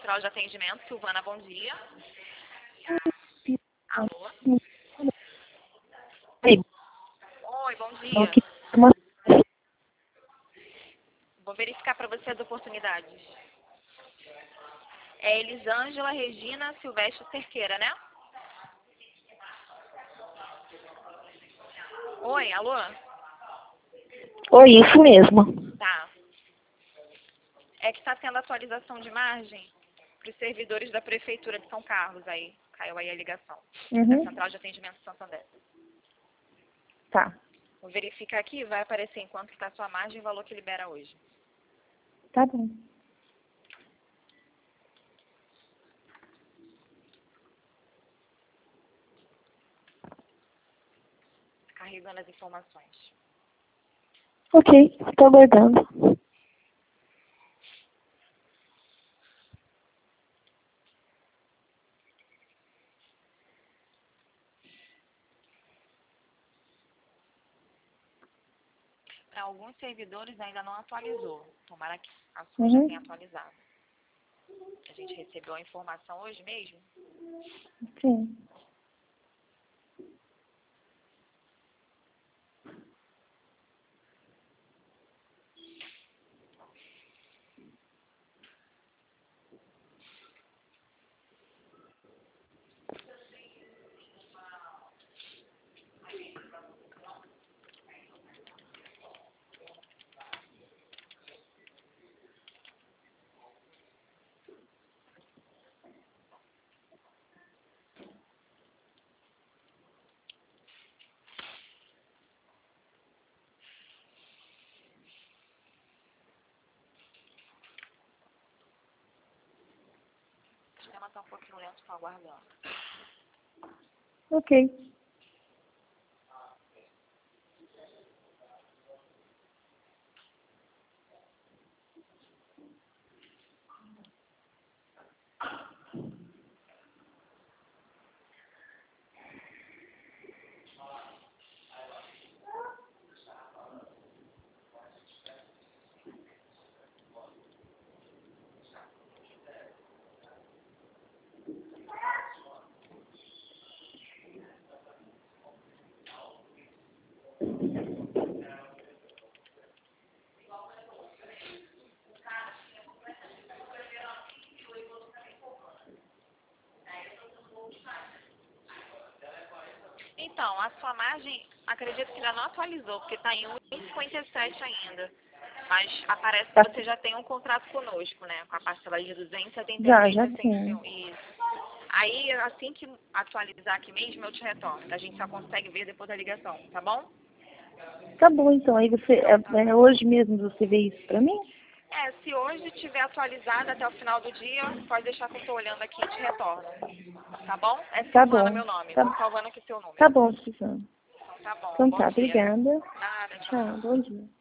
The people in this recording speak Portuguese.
Central de Atendimento, Silvana, bom dia. Alô? Oi, bom dia. Vou verificar para você as oportunidades. É Elisângela Regina Silvestre Cerqueira, né? Oi, alô? Oi, isso mesmo. Tá. É que está tendo atualização de margem para os servidores da Prefeitura de São Carlos. Aí caiu aí a ligação. Da Central de Atendimento Santander. Tá. Vou verificar aqui, vai aparecer em quanto está a sua margem e o valor que libera hoje. Tá bom. Carregando as informações. Ok, estou aguardando. Para alguns servidores ainda não atualizou. Tomara que a sua já tenha atualizado. A gente recebeu a informação hoje mesmo. Sim. O sistema está um pouquinho lento, estou aguardando. Ok. Então, a sua margem, acredito que já não atualizou, porque está em 1,57 ainda. Mas aparece que você já tem um contrato conosco, né? Com a parcela de 273,61. Já tenho. Isso. Aí, assim que atualizar aqui mesmo, eu te retorno. A gente só consegue ver depois da ligação, tá bom? Tá bom, então. Aí você, hoje mesmo você vê isso pra mim? Se hoje tiver atualizado até o final do dia, pode deixar que eu estou olhando aqui e te retorno. Tá bom? É Tá Silvana bom. meu nome. Tá, Estou salvando aqui seu número. tá bom, Suzana. Então tá bom. Então Bom tá, dia. obrigada. Nada, tchau. Tchau, bom dia.